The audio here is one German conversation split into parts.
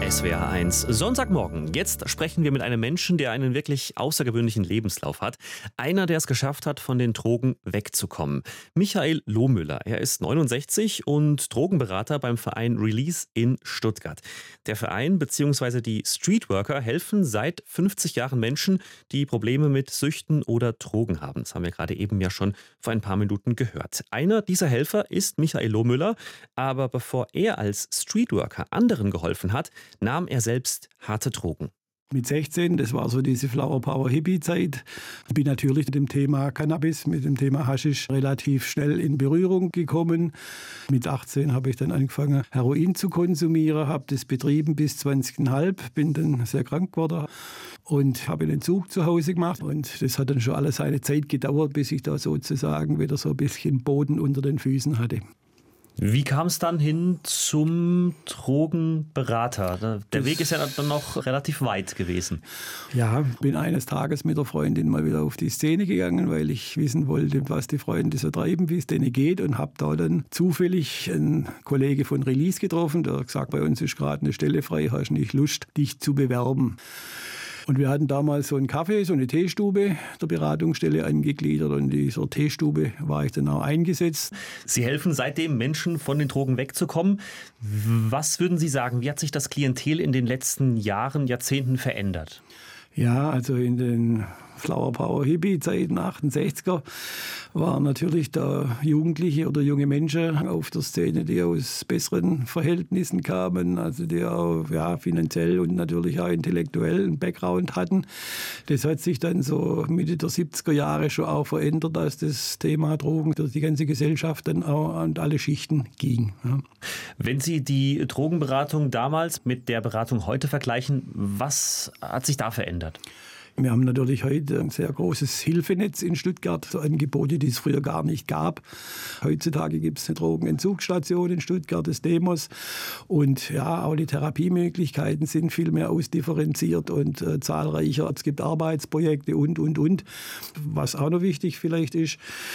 SWR1 Sonntagmorgen. Jetzt sprechen wir mit einem Menschen, der einen wirklich außergewöhnlichen Lebenslauf hat. Einer, der es geschafft hat, von den Drogen wegzukommen. Michael Lohmüller. Er ist 69 und Drogenberater beim Verein Release in Stuttgart. Der Verein bzw. die Streetworker helfen seit 50 Jahren Menschen, die Probleme mit Süchten oder Drogen haben. Das haben wir gerade eben ja schon vor ein paar Minuten gehört. Einer dieser Helfer ist Michael Lohmüller. Aber bevor er als Streetworker anderen geholfen hat, nahm er selbst harte Drogen. Mit 16, das war so diese Flower Power Hippie Zeit, bin natürlich mit dem Thema Cannabis, mit dem Thema Haschisch relativ schnell in Berührung gekommen. Mit 18 habe ich dann angefangen, Heroin zu konsumieren, habe das betrieben bis 20,5, bin dann sehr krank geworden und habe einen Entzug zu Hause gemacht. Und das hat dann schon alles seine Zeit gedauert, bis ich da sozusagen wieder so ein bisschen Boden unter den Füßen hatte. Wie kam es dann hin zum Drogenberater? Der Weg ist ja dann noch relativ weit gewesen. Ja, bin eines Tages mit der Freundin mal wieder auf die Szene gegangen, weil ich wissen wollte, was die Freunde so treiben, wie es denen geht. Und habe da dann zufällig einen Kollege von Release getroffen, der hat gesagt, bei uns ist gerade eine Stelle frei, hast nicht Lust, dich zu bewerben. Und wir hatten damals so einen Café, so eine Teestube der Beratungsstelle angegliedert. Und in dieser Teestube war ich dann auch eingesetzt. Sie helfen seitdem Menschen von den Drogen wegzukommen. Was würden Sie sagen, wie hat sich das Klientel in den letzten Jahren, Jahrzehnten verändert? Ja, also in den Flower Power Hippie Zeiten, 68er, waren natürlich da Jugendliche oder junge Menschen auf der Szene, die aus besseren Verhältnissen kamen, also die auch finanziell und natürlich auch intellektuell einen Background hatten. Das hat sich dann so Mitte der 70er Jahre schon auch verändert, dass das Thema Drogen durch die ganze Gesellschaft dann auch an alle Schichten ging. Ja. Wenn Sie die Drogenberatung damals mit der Beratung heute vergleichen, was hat sich da verändert? Wir haben natürlich heute ein sehr großes Hilfenetz in Stuttgart, so Angebote, die es früher gar nicht gab. Heutzutage gibt es eine Drogenentzugsstation in Stuttgart, das Demos. Und ja, auch die Therapiemöglichkeiten sind viel mehr ausdifferenziert und zahlreicher. Es gibt Arbeitsprojekte und. Was auch noch wichtig vielleicht ist,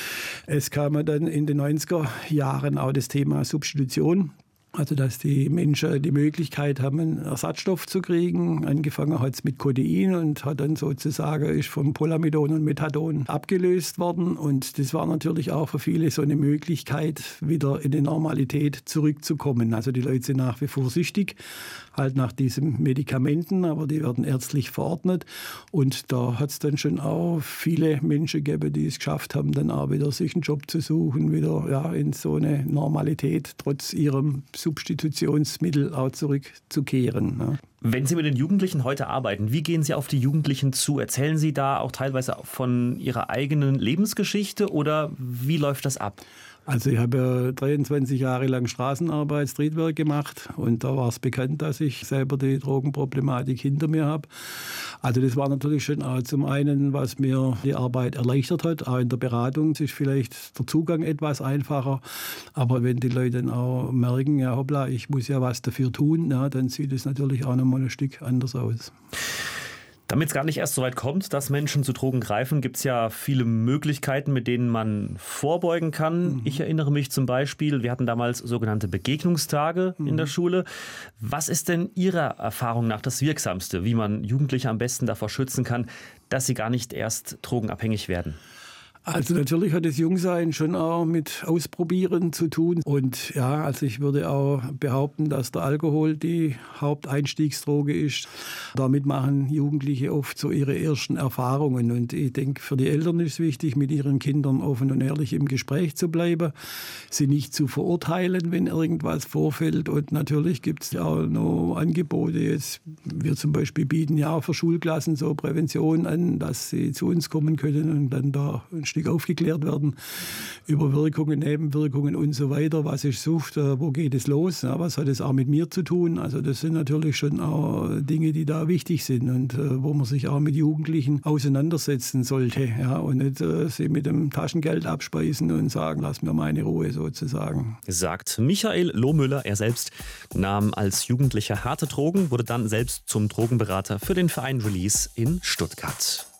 es kam dann in den 90er Jahren auch das Thema Substitution. Also dass die Menschen die Möglichkeit haben, einen Ersatzstoff zu kriegen. Angefangen hat es mit Codein und hat dann sozusagen ist von Polamidon und Methadon abgelöst worden. Und das war natürlich auch für viele so eine Möglichkeit, wieder in die Normalität zurückzukommen. Also die Leute sind nach wie vor süchtig, halt nach diesen Medikamenten, aber die werden ärztlich verordnet. Und da hat es dann schon auch viele Menschen gegeben, die es geschafft haben, dann auch wieder sich einen Job zu suchen, wieder in so eine Normalität trotz ihrem Substitutionsmittel auch zurückzukehren. Ne? Wenn Sie mit den Jugendlichen heute arbeiten, wie gehen Sie auf die Jugendlichen zu? Erzählen Sie da auch teilweise von Ihrer eigenen Lebensgeschichte oder wie läuft das ab? Also ich habe ja 23 Jahre lang Straßenarbeit, Streetwork gemacht und da war es bekannt, dass ich selber die Drogenproblematik hinter mir habe. Also das war natürlich schon auch zum einen, was mir die Arbeit erleichtert hat, auch in der Beratung ist vielleicht der Zugang etwas einfacher, aber wenn die Leute dann auch merken, ja hoppla, ich muss ja was dafür tun, ja, dann sieht es natürlich auch nochmal ein Stück anders aus. Damit es gar nicht erst so weit kommt, dass Menschen zu Drogen greifen, gibt es ja viele Möglichkeiten, mit denen man vorbeugen kann. Ich erinnere mich zum Beispiel, wir hatten damals sogenannte Begegnungstage in der Schule. Was ist denn Ihrer Erfahrung nach das Wirksamste, wie man Jugendliche am besten davor schützen kann, dass sie gar nicht erst drogenabhängig werden? Also natürlich hat das Jungsein schon auch mit Ausprobieren zu tun. Und ja, also ich würde auch behaupten, dass der Alkohol die Haupteinstiegsdroge ist. Damit machen Jugendliche oft so ihre ersten Erfahrungen. Und ich denke, für die Eltern ist es wichtig, mit ihren Kindern offen und ehrlich im Gespräch zu bleiben, sie nicht zu verurteilen, wenn irgendwas vorfällt. Und natürlich gibt es ja auch noch Angebote. Jetzt, wir zum Beispiel bieten ja auch für Schulklassen so Prävention an, dass sie zu uns kommen können und dann da ein Stück aufgeklärt werden über Wirkungen, Nebenwirkungen und so weiter. Was ist Sucht? Wo geht es los? Ja, was hat es auch mit mir zu tun? Also das sind natürlich schon auch Dinge, die da wichtig sind und wo man sich auch mit Jugendlichen auseinandersetzen sollte. Ja, und nicht sie mit dem Taschengeld abspeisen und sagen, lass mir meine Ruhe sozusagen. Sagt Michael Lohmüller. Er selbst nahm als Jugendlicher harte Drogen, wurde dann selbst zum Drogenberater für den Verein Release in Stuttgart.